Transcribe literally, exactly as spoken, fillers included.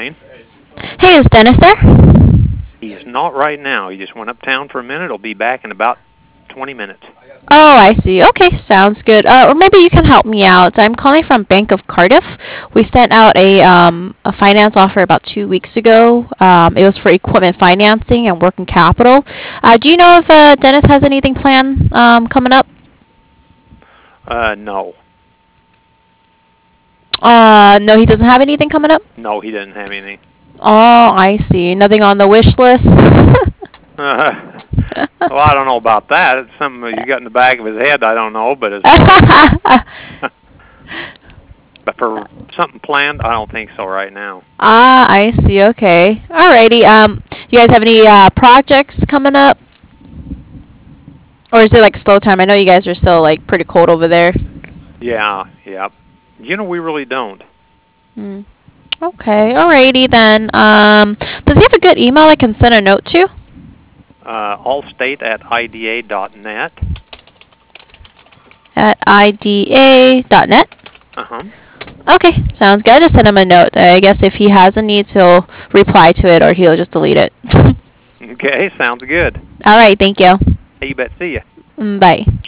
line. Hey, is Dennis there? He's not right now. He just went uptown for a minute. He'll be back in about twenty minutes. Oh, I see. Okay, sounds good. Uh, or maybe you can help me out. I'm calling from Bank of Cardiff. We sent out a um, a finance offer about two weeks ago. Um, it was for equipment financing and working capital. Uh, do you know if uh, Dennis has anything planned um, coming up? Uh, no. Uh, no, he doesn't have anything coming up. No, he doesn't have anything. Oh, I see. Nothing on the wish list. Uh, well, I don't know about that. It's something you got in the back of his head. I don't know, but as but for something planned, I don't think so right now. Ah, I see. Okay. Alrighty. Um, you guys have any uh, projects coming up? Or is it like slow time? I know you guys are still like pretty cold over there. Yeah, yeah. You know, we really don't. Hmm. Okay. Alrighty then. Um, does he have a good email I can send a note to? Uh, allstate at I D A dot net. At I D A dot net. Uh-huh. Okay, sounds good. I just send him a note. I guess if he has a need, he'll reply to it or he'll just delete it. Okay, sounds good. Alright, thank you. Hey, you bet. See ya. Mm, bye.